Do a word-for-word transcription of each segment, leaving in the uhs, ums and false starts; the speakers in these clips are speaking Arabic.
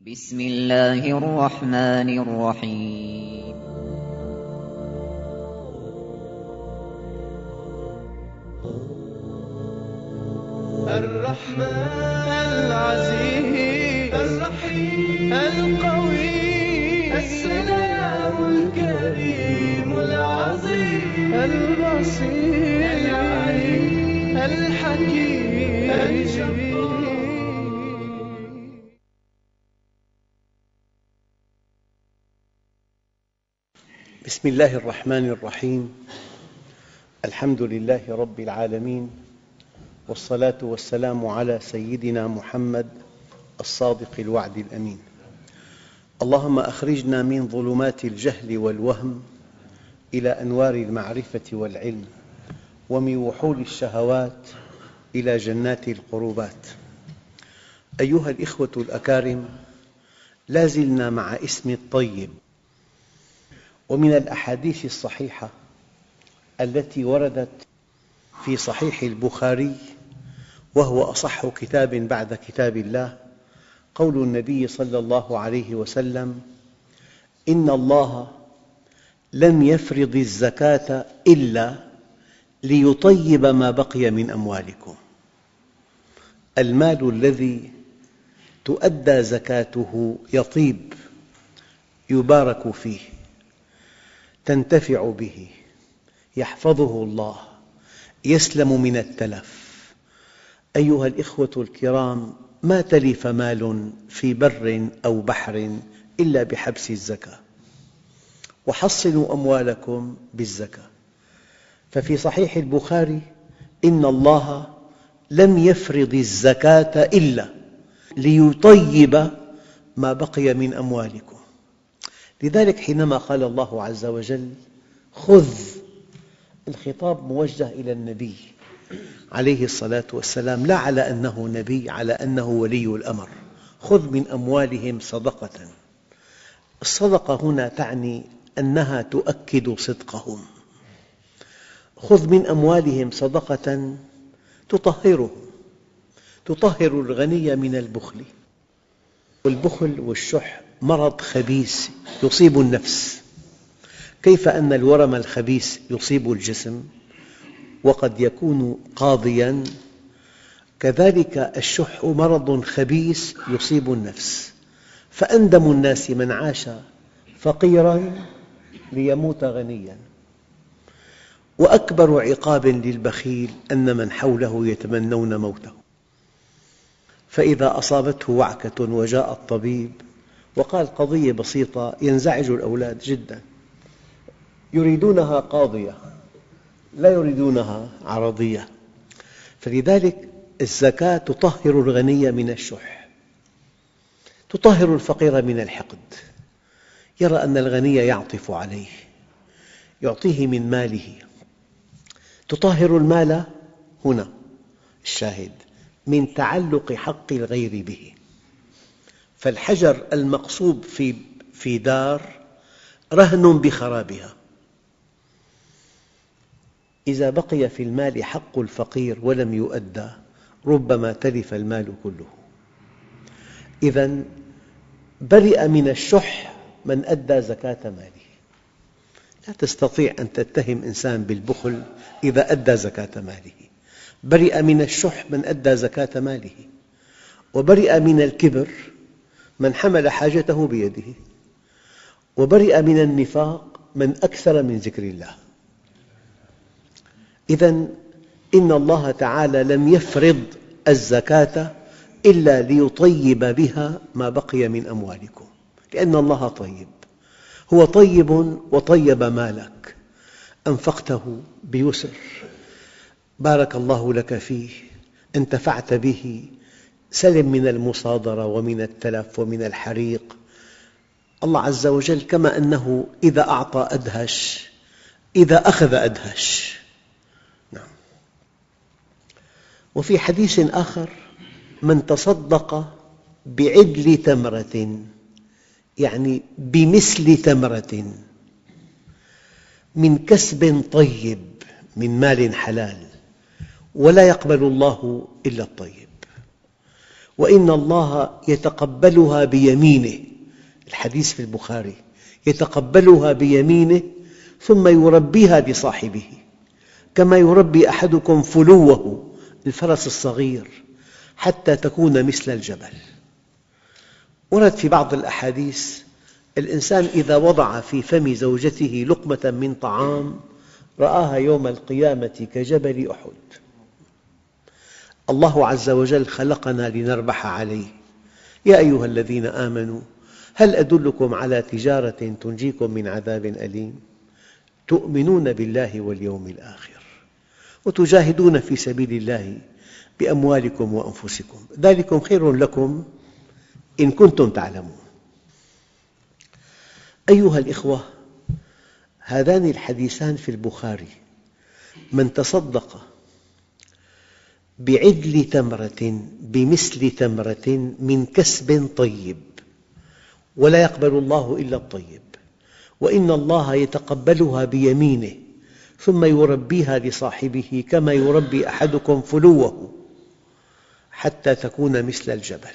بسم الله الرحمن الرحيم. الرحمن العزيز الرحيم القوي السلام الكريم العظيم البصير العليم الحكيم الجبار. بسم الله الرحمن الرحيم. الحمد لله رب العالمين، والصلاة والسلام على سيدنا محمد الصادق الوعد الأمين. اللهم أخرجنا من ظلمات الجهل والوهم إلى أنوار المعرفة والعلم، ومن وحول الشهوات إلى جنات القربات. أيها الإخوة الأكارم، لا زلنا مع اسم الطيب، ومن الأحاديث الصحيحة التي وردت في صحيح البخاري، وهو أصح كتاب بعد كتاب الله، قول النبي صلى الله عليه وسلم: إن الله لم يفرض الزكاة إلا ليطيب ما بقي من أموالكم. المال الذي تؤدى زكاته يطيب، يبارك فيه، تنتفع به، يحفظه الله، يسلم من التلف. أيها الإخوة الكرام، ما تلف مال في بر أو بحر إلا بحبس الزكاة، وحصنوا أموالكم بالزكاة. ففي صحيح البخاري: إن الله لم يفرض الزكاة إلا ليطيب ما بقي من أموالكم. لذلك حينما قال الله عز وجل: خذ، الخطاب موجه إلى النبي عليه الصلاة والسلام، لا على أنه نبي، على أنه ولي الأمر. خذ من أموالهم صدقة. الصدقة هنا تعني أنها تؤكد صدقهم. خذ من أموالهم صدقة تطهرهم، تطهر الغني من البخل. والبخل والشح مرض خبيث يصيب النفس. كيف أن الورم الخبيث يصيب الجسم وقد يكون قاضياً، كذلك الشح مرض خبيث يصيب النفس. فأندم الناس من عاش فقيراً ليموت غنياً، وأكبر عقاب للبخيل أن من حوله يتمنون موته. فإذا أصابته وعكة وجاء الطبيب وقال قضية بسيطة، ينزعج الأولاد جداً، يريدونها قاضية، لا يريدونها عرضية. فلذلك الزكاة تطهر الغني من الشح، تطهر الفقير من الحقد. يرى أن الغني يعطف عليه، يعطيه من ماله. تطهر المال هنا الشاهد من تعلق حق الغير به. فالحجر المقصوب في في دار رهن بخرابها. إذا بقي في المال حق الفقير ولم يؤدى، ربما تلف المال كله. إذن برئ من الشح من أدى زكاة ماله. لا تستطيع أن تتهم إنسان بالبخل إذا أدى زكاة ماله. برئ من الشح من أدى زكاة ماله، وبرئ من الكبر من حمل حاجته بيده، وبرئ من النفاق من أكثر من ذكر الله. إذن إن الله تعالى لم يفرض الزكاة إلا ليطيب بها ما بقي من أموالكم، لأن الله طيب. هو طيب وطيب مالك، أنفقته بيسر، بارك الله لك فيه، انتفعت به، سلم من المصادرة ومن التلف ومن الحريق. الله عز وجل كما أنه إذا أعطى أدهش، إذا أخذ أدهش. نعم. وفي حديث آخر: من تصدق بعدل تمرة، يعني بمثل تمرة، من كسب طيب، من مال حلال، ولا يقبل الله إلا الطيب. وإن الله يتقبلها بيمينه، الحديث في البخاري، يتقبلها بيمينه ثم يربيها لصاحبه كما يربي أحدكم فلوه الفرس الصغير حتى تكون مثل الجبل. ورد في بعض الأحاديث الإنسان إذا وضع في فم زوجته لقمة من طعام رآها يوم القيامة كجبل أحد. الله عز وجل خلقنا لنربح عليه. يا أيها الذين آمنوا هل أدلكم على تجارة تنجيكم من عذاب أليم تؤمنون بالله واليوم الآخر وتجاهدون في سبيل الله بأموالكم وأنفسكم ذلكم خير لكم إن كنتم تعلمون. أيها الإخوة، هذان الحديثان في البخاري: من تصدق بعدل تمرة بمثل تمرة من كسب طيب ولا يقبل الله إلا الطيب، وإن الله يتقبلها بيمينه ثم يربيها لصاحبه كما يربي أحدكم فلوه حتى تكون مثل الجبل.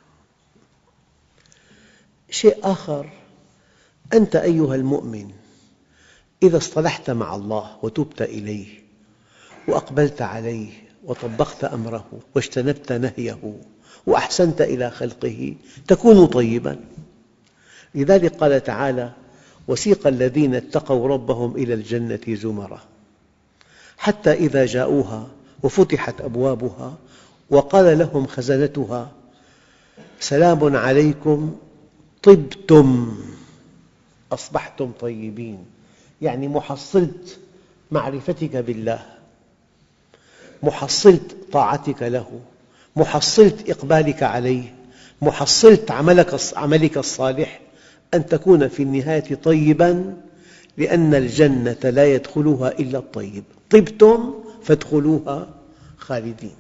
شيء آخر، أنت أيها المؤمن إذا اصطلحت مع الله وتبت إليه وأقبلت عليه وطبقت أمره واجتنبت نهيه وأحسنت إلى خلقه تكون طيباً. لذلك قال تعالى: وسيق الذين اتقوا ربهم إلى الجنة زمرا حتى إذا جاءوها وفتحت أبوابها وقال لهم خزنتها سلام عليكم طبتم أصبحتم طيبين. يعني محصلة معرفتك بالله، محصلة طاعتك له، محصلة إقبالك عليه، محصلة عملك الصالح، أن تكون في النهاية طيباً، لأن الجنة لا يدخلها إلا الطيب. طبتم فادخلوها خالدين.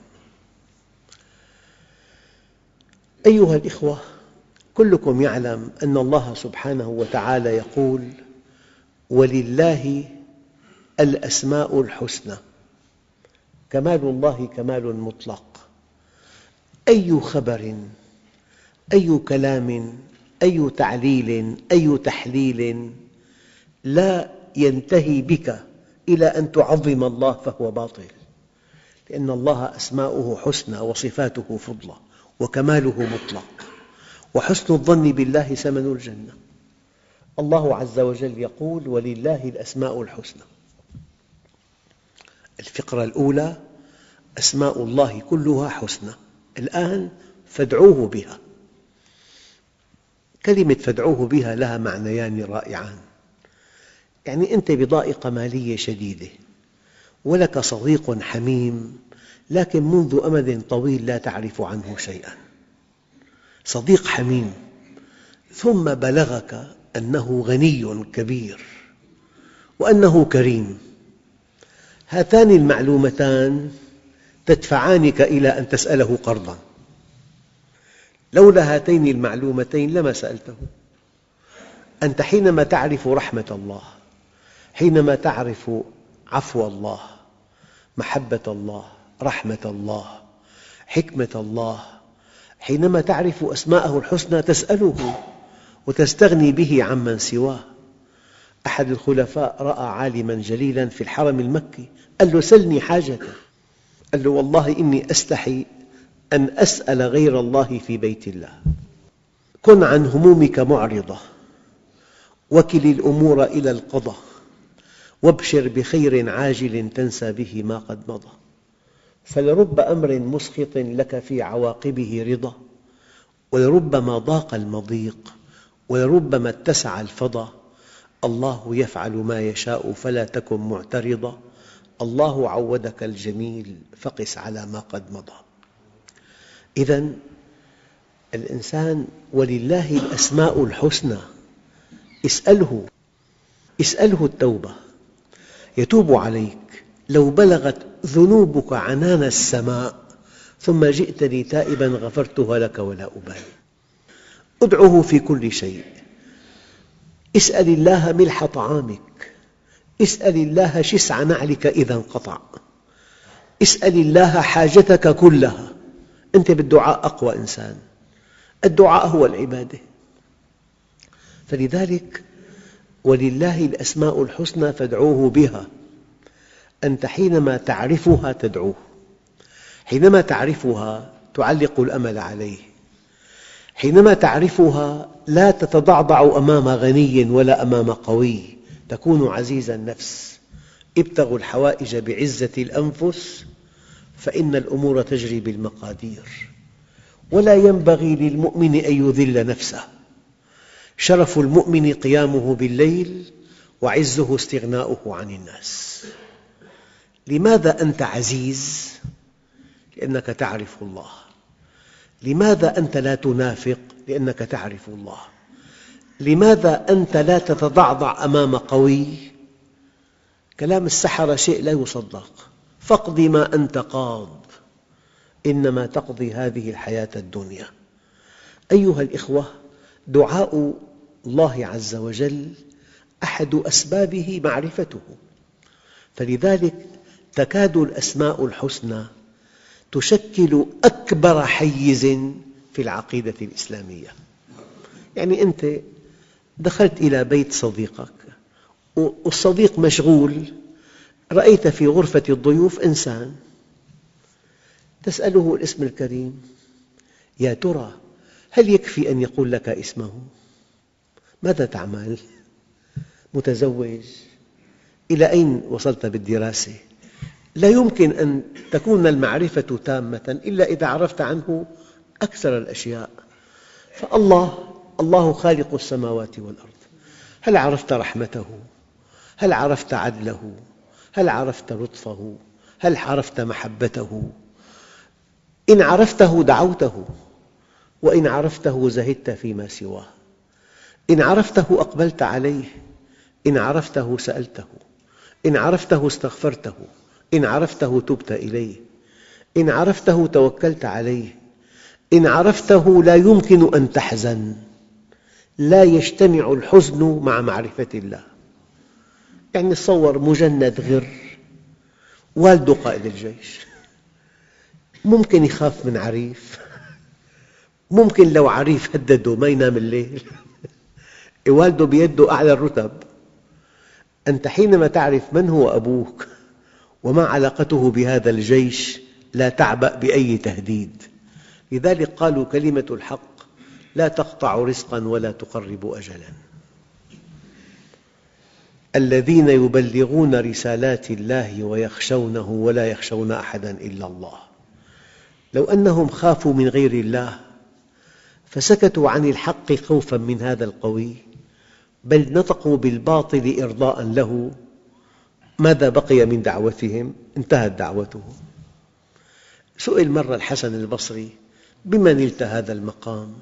أيها الإخوة، كلكم يعلم أن الله سبحانه وتعالى يقول: ولله الأسماء الحسنى. كمال الله كمال مطلق. أي خبر، أي كلام، أي تعليل، أي تحليل لا ينتهي بك إلى أن تعظم الله فهو باطل، لأن الله أسماؤه حسنى وصفاته فضلى وكماله مطلق، وحسن الظن بالله ثمن الجنة. الله عز وجل يقول: ولله الأسماء الحسنى. الفقرة الأولى: أسماء الله كلها حسنى. الآن فادعوه بها. كلمة فادعوه بها لها معنيان رائعان. يعني أنت بضائقة مالية شديدة ولك صديق حميم لكن منذ أمد طويل لا تعرف عنه شيئاً، صديق حميم، ثم بلغك أنه غني كبير وأنه كريم. هاتان المعلومتان تدفعانك إلى أن تسأله قرضاً. لولا هاتين المعلومتين لما سألته. أنت حينما تعرف رحمة الله، حينما تعرف عفو الله، محبة الله، رحمة الله، حكمة الله، حينما تعرف أسماءه الحسنى تسأله وتستغني به عمن سواه. أحد الخلفاء رأى عالماً جليلاً في الحرم المكي، قال له: سلني حاجتك. قال له: والله إني أستحي أن أسأل غير الله في بيت الله. كن عن همومك معرضة، وكل الأمور إلى القضاء، وابشر بخير عاجل تنسى به ما قد مضى. فلرب أمر مسخط لك في عواقبه رضا، ولربما ضاق المضيق، ولربما اتسع الفضا. الله يفعل ما يشاء فلا تكن معترضا. الله عودك الجميل فقس على ما قد مضى. إذن الإنسان ولله الأسماء الحسنى. اسأله، اسأله التوبة، يتوب عليك. لو بلغت ذنوبك عنان السماء ثم جئتني تائباً غفرتها لك ولا أبالي. ادعه في كل شيء. اسأل الله ملح طعامك، اسأل الله شسع نعلك إذا انقطع، اسأل الله حاجتك كلها، أنت بالدعاء أقوى إنسان. الدعاء هو العبادة. فلذلك ولله الأسماء الحسنى فادعوه بها. أنت حينما تعرفها تدعوه، حينما تعرفها تعلق الأمل عليه، حينما تعرفها لا تتضعضع أمام غني ولا أمام قوي، تكون عزيز النفس. ابتغوا الحوائج بعزة الأنفس فإن الأمور تجري بالمقادير. ولا ينبغي للمؤمن أن يذل نفسه. شرف المؤمن قيامه بالليل، وعزه استغناؤه عن الناس. لماذا أنت عزيز؟ لأنك تعرف الله. لماذا أنت لا تنافق؟ لأنك تعرف الله. لماذا أنت لا تتضعضع أمام قوي؟ كلام السحرة شيء لا يصدق. فاقض ما أنت قاض، إنما تقضي هذه الحياة الدنيا. أيها الإخوة، دعاء الله عز وجل أحد أسبابه معرفته. فلذلك تكاد الأسماء الحسنى تشكل أكبر حيز في العقيدة الإسلامية. يعني أنت دخلت إلى بيت صديقك والصديق مشغول، رأيت في غرفة الضيوف إنسان، تسأله الاسم الكريم، يا ترى هل يكفي أن يقول لك اسمه؟ ماذا تعمل؟ متزوج؟ إلى أين وصلت بالدراسة؟ لا يمكن أن تكون المعرفة تامة إلا إذا عرفت عنه أكثر الأشياء. فالله الله خالق السماوات والأرض، هل عرفت رحمته؟ هل عرفت عدله؟ هل عرفت لطفه؟ هل عرفت محبته؟ إن عرفته دعوته، وإن عرفته زهدت فيما سواه. إن عرفته أقبلت عليه، إن عرفته سألته، إن عرفته استغفرته، إن عرفته تبت إليه، إن عرفته توكلت عليه، إن عرفته لا يمكن أن تحزن. لا يجتمع الحزن مع معرفة الله. يعني تصور مجند غر، والده قائد الجيش، ممكن يخاف من عريف؟ ممكن لو عريف هدده ما ينام الليل؟ والده بيده أعلى الرتب. أنت حينما تعرف من هو أبوك وما علاقته بهذا الجيش لا تعبأ بأي تهديد. لذلك قالوا كلمة الحق لا تقطع رزقا ولا تقرب أجلا. الذين يبلغون رسالات الله ويخشونه ولا يخشون أحدا إلا الله. لو أنهم خافوا من غير الله فسكتوا عن الحق خوفا من هذا القوي، بل نطقوا بالباطل إرضاء له، ماذا بقي من دعوتهم؟ انتهت دعوتهم. سئل مرة الحسن البصري: بما نلت هذا المقام؟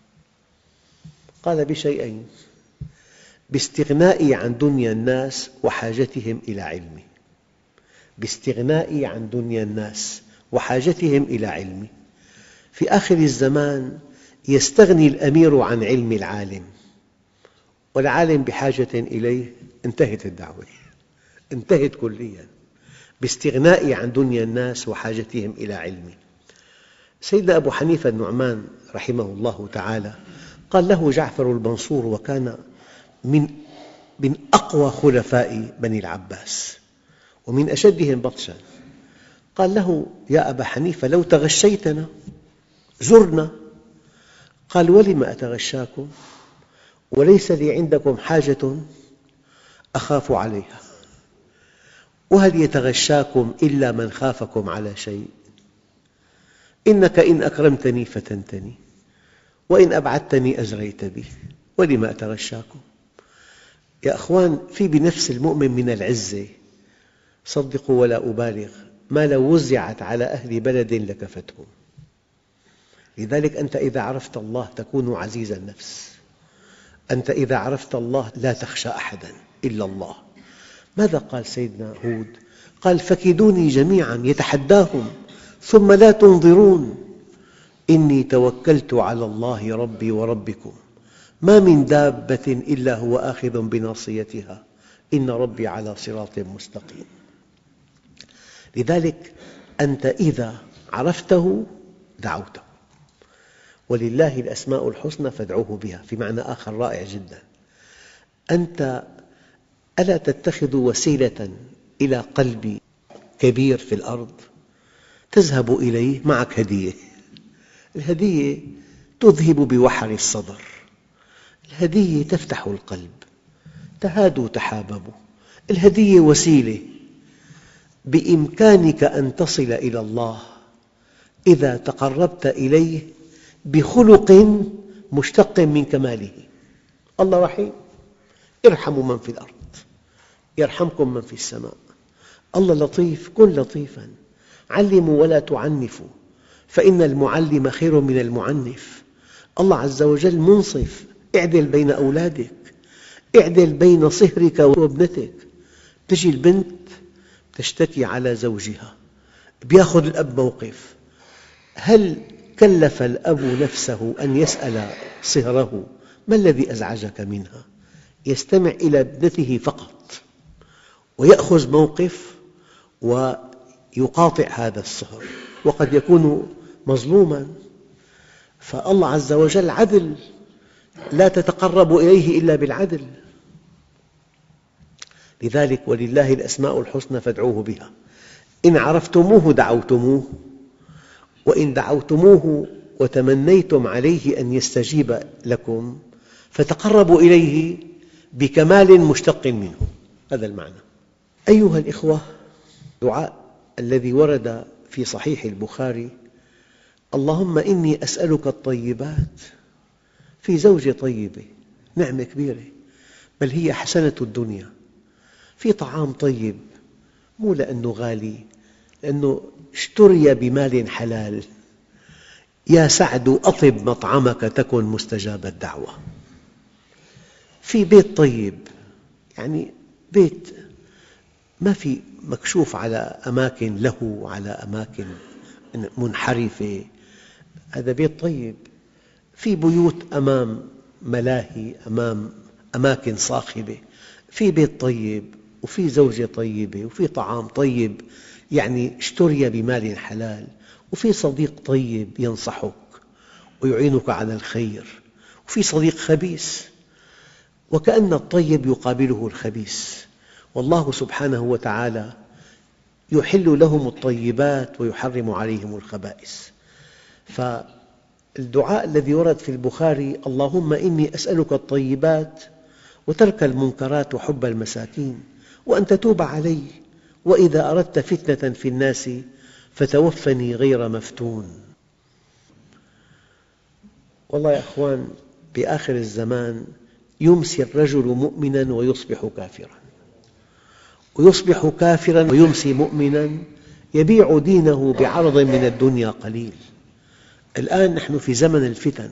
قال: بشيئين، باستغنائي عن دنيا الناس وحاجتهم إلى علمي. باستغنائي عن دنيا الناس وحاجتهم إلى علمي. في آخر الزمان يستغني الأمير عن علم العالم، والعالم بحاجة إليه، انتهت الدعوة، انتهت كلياً. باستغنائي عن دنيا الناس وحاجتهم إلى علمي. سيدنا أبو حنيفة النعمان رحمه الله تعالى قال له جعفر المنصور، وكان من من أقوى خلفاء بني العباس ومن أشدهم بطشاً، قال له: يا أبا حنيفة لو تغشيتنا زرنا. قال: ولم أتغشاكم وليس لي عندكم حاجة أخاف عليها، وهل يتغشاكم إلا من خافكم على شيء؟ إنك إن أكرمتني فتنتني، وإن أبعدتني أزريت بي، ولم أتغشاكم. يا أخوان، في بنفس المؤمن من العزة، صدقوا ولا أبالغ، ما لو وزعت على أهل بلد لكفتهم. لذلك أنت إذا عرفت الله تكون عزيز النفس. أنت إذا عرفت الله لا تخشى أحدا إلا الله. ماذا قال سيدنا هود؟ قال: فكيدوني جميعا، يتحداهم، ثم لا تنظرون، إني توكلت على الله ربي وربكم، ما من دابة إلا هو آخذ بناصيتها، إن ربي على صراط مستقيم. لذلك أنت إذا عرفته دعوته. ولله الأسماء الحسنى فادعوه بها، في معنى آخر رائع جدا. أنت ألا تتخذ وسيلة إلى قلب كبير في الأرض تذهب إليه معك هدية، الهدية تذهب بوحر الصدر، الهدية تفتح القلب، تهادوا تحاببوا. الهدية وسيلة، بإمكانك أن تصل إلى الله إذا تقربت إليه بخلق مشتق من كماله. الله رحيم، ارحموا من في الأرض يرحمكم من في السماء. الله لطيف، كن لطيفاً. علموا ولا تعنفوا فإن المعلم خير من المعنف. الله عز وجل منصف، اعدل بين أولادك، اعدل بين صهرك وابنتك. تجي البنت تشتكي على زوجها، يأخذ الأب موقف. هل كلف الأب نفسه أن يسأل صهره ما الذي أزعجك منها؟ يستمع إلى ابنته فقط ويأخذ موقف ويقاطع هذا الصهر، وقد يكون مظلوماً. فالله عز وجل عدل، لا تتقرب إليه إلا بالعدل. لذلك ولله الأسماء الحسنى فادعوه بها. إن عرفتموه دعوتموه، وإن دعوتموه وتمنيتم عليه أن يستجيب لكم فتقربوا إليه بكمال مشتق منه. هذا المعنى. أيها الإخوة، الدعاء الذي ورد في صحيح البخاري: اللهم إني أسألك الطيبات. في زوجة طيبة نعمة كبيرة، بل هي حسنة الدنيا. في طعام طيب، مو لأنه غالي، لأنه اشتري بمال حلال. يا سعد أطب مطعمك تكن مستجاب الدعوة. في بيت طيب، يعني بيت ما في مكشوف على أماكن له، على أماكن منحرفة، هذا بيت طيب. في بيوت أمام ملاهي، أمام أماكن صاخبة. في بيت طيب، وفي زوجة طيبة، وفي طعام طيب يعني اشتري بمال حلال، وفي صديق طيب ينصحك ويعينك على الخير، وفي صديق خبيث، وكأن الطيب يقابله الخبيث. والله سبحانه وتعالى يحل لهم الطيبات ويحرم عليهم الخبائث. فالدعاء الذي ورد في البخاري: اللهم إني أسألك الطيبات وترك المنكرات وحب المساكين وأن تتوب علي، وإذا أردت فتنة في الناس فتوفني غير مفتون. والله يا أخوان، بآخر الزمان يمسي الرجل مؤمناً ويصبح كافراً، ويصبح كافراً ويمسي مؤمناً، يبيع دينه بعرض من الدنيا قليل. الآن نحن في زمن الفتن،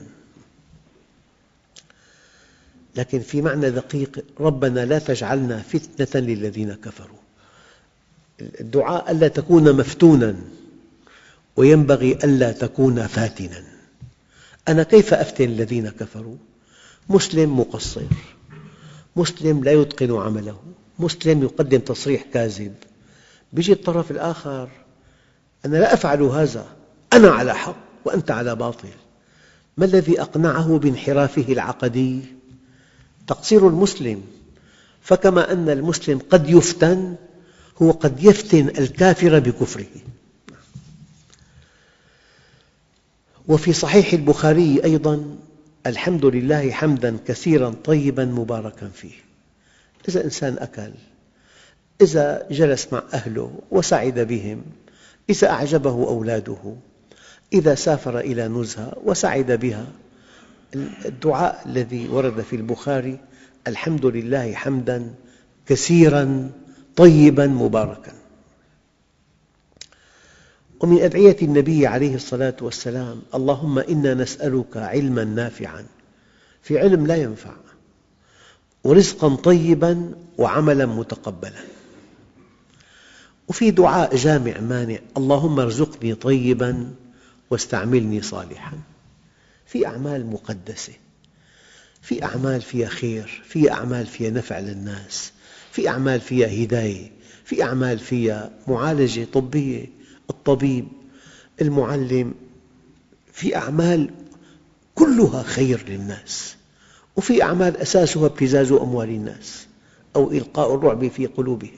لكن في معنى دقيق: ربنا لا تجعلنا فتنة للذين كفروا. الدعاء ألا تكون مفتوناً، وينبغي ألا تكون فاتناً. أنا كيف أفتن الذين كفروا؟ مسلم مقصر، مسلم لا يتقن عمله، مسلم يقدم تصريح كاذب. يأتي الطرف الآخر: أنا لا أفعل هذا، أنا على حق وأنت على باطل. ما الذي أقنعه بانحرافه العقدي؟ تقصير المسلم. فكما أن المسلم قد يفتن، هو قد يفتن الكافر بكفره. وفي صحيح البخاري أيضاً: الحمد لله حمداً كثيراً طيباً مباركاً فيه. إذا إنسان أكل، إذا جلس مع أهله وسعد بهم، إذا أعجبه أولاده، إذا سافر إلى نزهة وسعد بها. الدعاء الذي ورد في البخاري: الحمد لله حمداً كثيراً طيباً مباركاً. ومن أدعية النبي عليه الصلاة والسلام: اللهم إنا نسألك علماً نافعاً، في علم لا ينفع، ورزقاً طيباً وعملاً متقبلاً. وفي دعاء جامع مانع: اللهم ارزقني طيباً واستعملني صالحاً. في أعمال مقدسة، في أعمال فيها خير، في أعمال فيها نفع للناس، في أعمال فيها هداية، في أعمال فيها معالجة طبية. الطبيب، المعلم، في أعمال كلها خير للناس، وفي أعمال أساسها ابتزاز أموال الناس أو إلقاء الرعب في قلوبهم.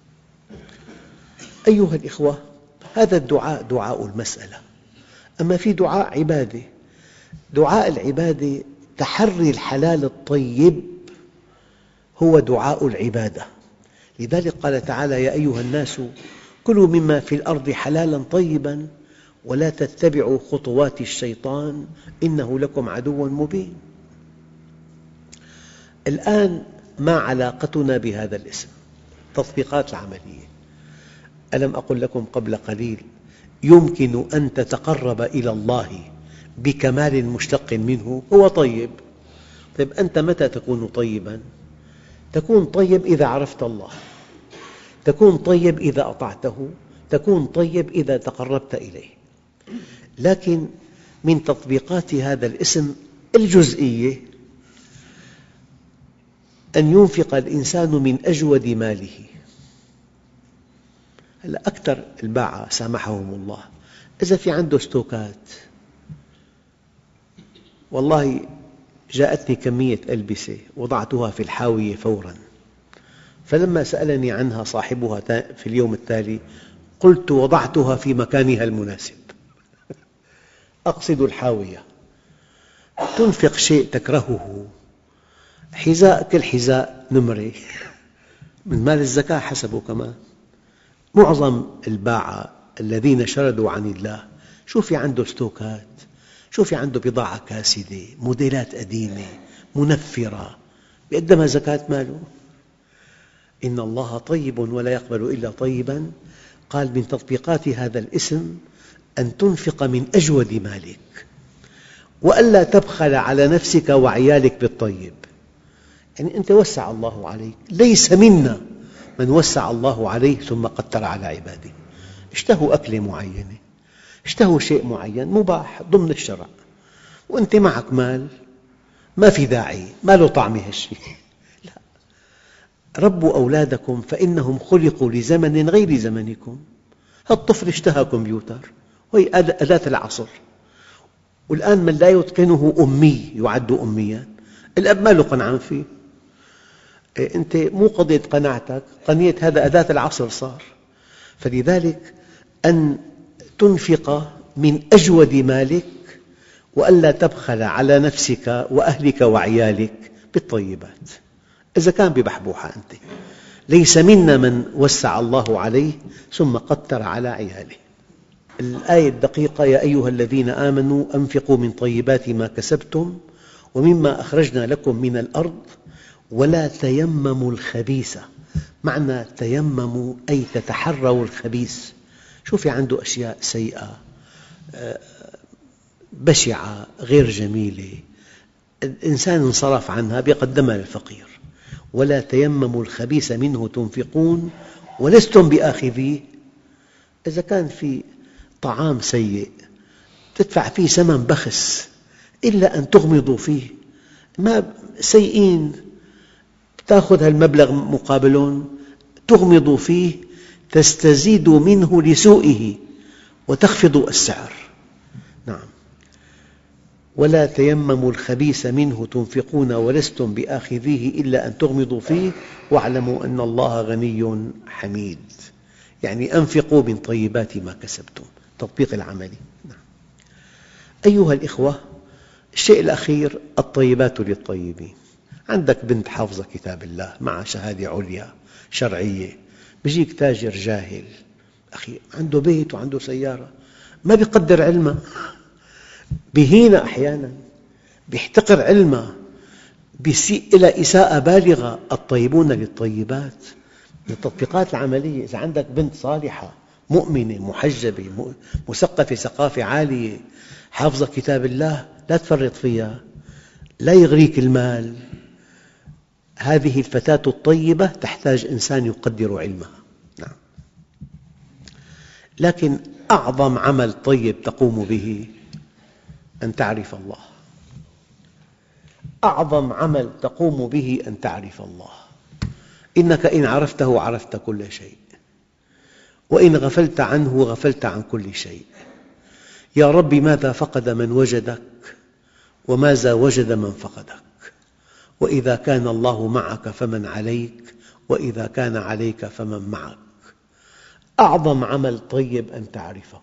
أيها الإخوة، هذا الدعاء دعاء المسألة. أما في دعاء عبادة، دعاء العبادة تحري الحلال الطيب هو دعاء العبادة. لذلك قال تعالى: يا أيها الناس كلوا مما في الأرض حلالا طيبا ولا تتبعوا خطوات الشيطان إنه لكم عدو مبين. الآن ما علاقتنا بهذا الاسم؟ تطبيقات العملية. ألم أقل لكم قبل قليل يمكن أن تتقرب إلى الله بكمال مشتق منه، هو طيب. طيب أنت متى تكون طيباً؟ تكون طيب إذا عرفت الله، تكون طيب إذا أطعته، تكون طيب إذا تقربت إليه. لكن من تطبيقات هذا الاسم الجزئية أن ينفق الإنسان من أجود ماله. هلأ أكثر الباعة سامحهم الله إذا في عنده ستوكات، والله جاءتني كمية ألبسة وضعتها في الحاوية فوراً، فلما سألني عنها صاحبها في اليوم التالي قلت وضعتها في مكانها المناسب. أقصد الحاوية. تنفق شيء تكرهه، حذاء كل حذاء نمرة من مال الزكاة حسبه كمان. معظم الباعة الذين شردوا عن الله شوفي عنده ستوكات، شوفي عنده بضاعة كاسدة، موديلات قديمة منفرة، يقدمها زكاة ماله. إن الله طيب ولا يقبل إلا طيباً. قال من تطبيقات هذا الاسم أن تنفق من أجود مالك، وألا تبخل على نفسك وعيالك بالطيب. يعني أنت وسع الله عليك، ليس منا من وسع الله عليه ثم قتر على عباده. اشتهوا أكلة معينة، اشتهوا شيء معين مباح ضمن الشرع، وأنت معك مال ما في داعي، ما له طعم هالشيء. لا، ربوا أولادكم فإنهم خلقوا لزمن غير زمنكم. هالطفل اشتهى كمبيوتر وهي أداة العصر، والآن من لا يتقنه أمي يعد أمياً. الأب ما له قنعان فيه، أنت مو قضية قناعتك، قضية هذا أداة العصر صار. فلذلك أن تنفق من أجود مالك، وألا تبخل على نفسك وأهلك وعيالك بالطيبات. إذا كان ببحبوحة أنت، ليس منا من وسع الله عليه ثم قتر على عياله. الآية الدقيقة: يا أيها الذين آمنوا أنفقوا من طيبات ما كسبتم ومما أخرجنا لكم من الأرض ولا تيمموا الخبيث. معنى تيمموا أي تتحروا الخبيث. شوفي عنده أشياء سيئة بشعة غير جميلة، الإنسان انصرف عنها بيقدمها للفقير. ولا تيمموا الخبيث منه تنفقون ولستم بآخذيه. إذا كان في طعام سيء تدفع فيه ثمن بخس إلا أن تغمضوا فيه، ما سيئين تأخذ هالمبلغ مقابلهم، تغمضوا فيه تستزيدوا منه لسوئه وتخفضوا السعر. نعم. ولا تيمموا الخبيث منه تنفقون ولستم بآخذيه إلا أن تغمضوا فيه واعلموا أن الله غني حميد. يعني أنفقوا من طيبات ما كسبتم. تطبيق العملي. نعم. أيها الإخوة، الشيء الأخير: الطيبات للطيبين. عندك بنت حافظة كتاب الله مع شهادة عليا شرعية، بيجيك تاجر جاهل أخي عنده بيت وعنده سيارة، ما بيقدر علمها، بيهينها أحياناً، بيحتقر علمها، بيسيء إلى إساءة بالغة. الطيبون للطيبات. من التطبيقات العملية: إذا عندك بنت صالحة مؤمنة محجبة مثقفة ثقافة عالية حافظة كتاب الله، لا تفرط فيها، لا يغريك المال. هذه الفتاة الطيبة تحتاج إنسان يقدر علمها. نعم. لكن أعظم عمل طيب تقوم به أن تعرف الله. أعظم عمل تقوم به أن تعرف الله. إنك إن عرفته عرفت كل شيء، وإن غفلت عنه غفلت عن كل شيء. يا رب ماذا فقد من وجدك وماذا وجد من فقدك، وإذا كان الله معك فمن عليك، وإذا كان عليك فمن معك. أعظم عمل طيب أن تعرفه.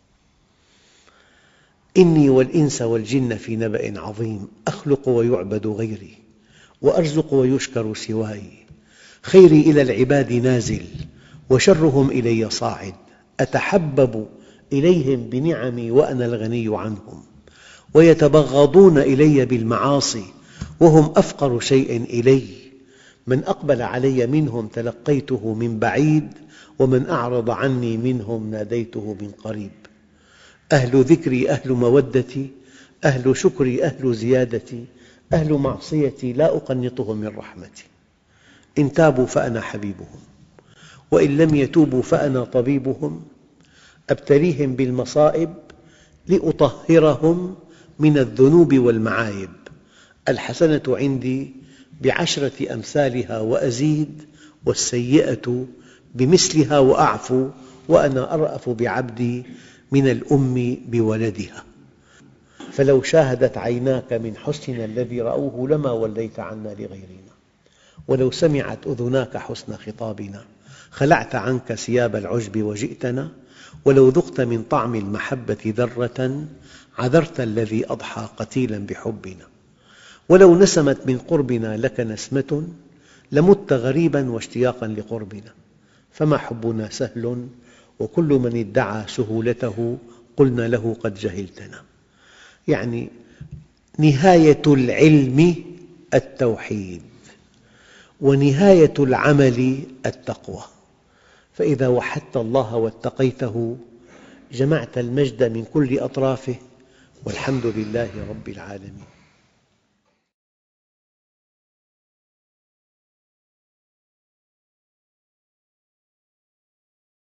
إني والإنس والجن في نبأ عظيم، أخلق ويعبد غيري، وأرزق ويشكر سواي، خيري إلى العباد نازل، وشرهم إلي صاعد، أتحبب إليهم بنعمي وأنا الغني عنهم، ويتبغضون إلي بالمعاصي وهم أفقر شيء إلي، من أقبل علي منهم تلقيته من بعيد، ومن أعرض عني منهم ناديته من قريب. أهل ذكري أهل مودتي، أهل شكري أهل زيادتي، أهل معصيتي لا أقنطهم من رحمتي. إن تابوا فأنا حبيبهم، وإن لم يتوبوا فأنا طبيبهم، أبتليهم بالمصائب لأطهرهم من الذنوب والمعايب. الحسنة عندي بعشرة أمثالها وأزيد، والسيئة بمثلها وأعفو، وأنا أرأف بعبدي من الأم بولدها. فلو شاهدت عيناك من حسننا الذي رأوه لما وليت عنا لغيرنا، ولو سمعت أذناك حسن خطابنا خلعت عنك ثياب العجب وجئتنا، ولو ذقت من طعم المحبة ذرة عذرت الذي أضحى قتيلا بحبنا، ولو نسمت من قربنا لك نسمة لمت غريبا واشتياقا لقربنا. فما حبنا سهل، وكل من ادعى سهولته قلنا له قد جهلتنا. يعني نهاية العلم التوحيد، ونهاية العمل التقوى. فإذا وحدت الله واتقيته جمعت المجد من كل أطرافه، والحمد لله رب العالمين.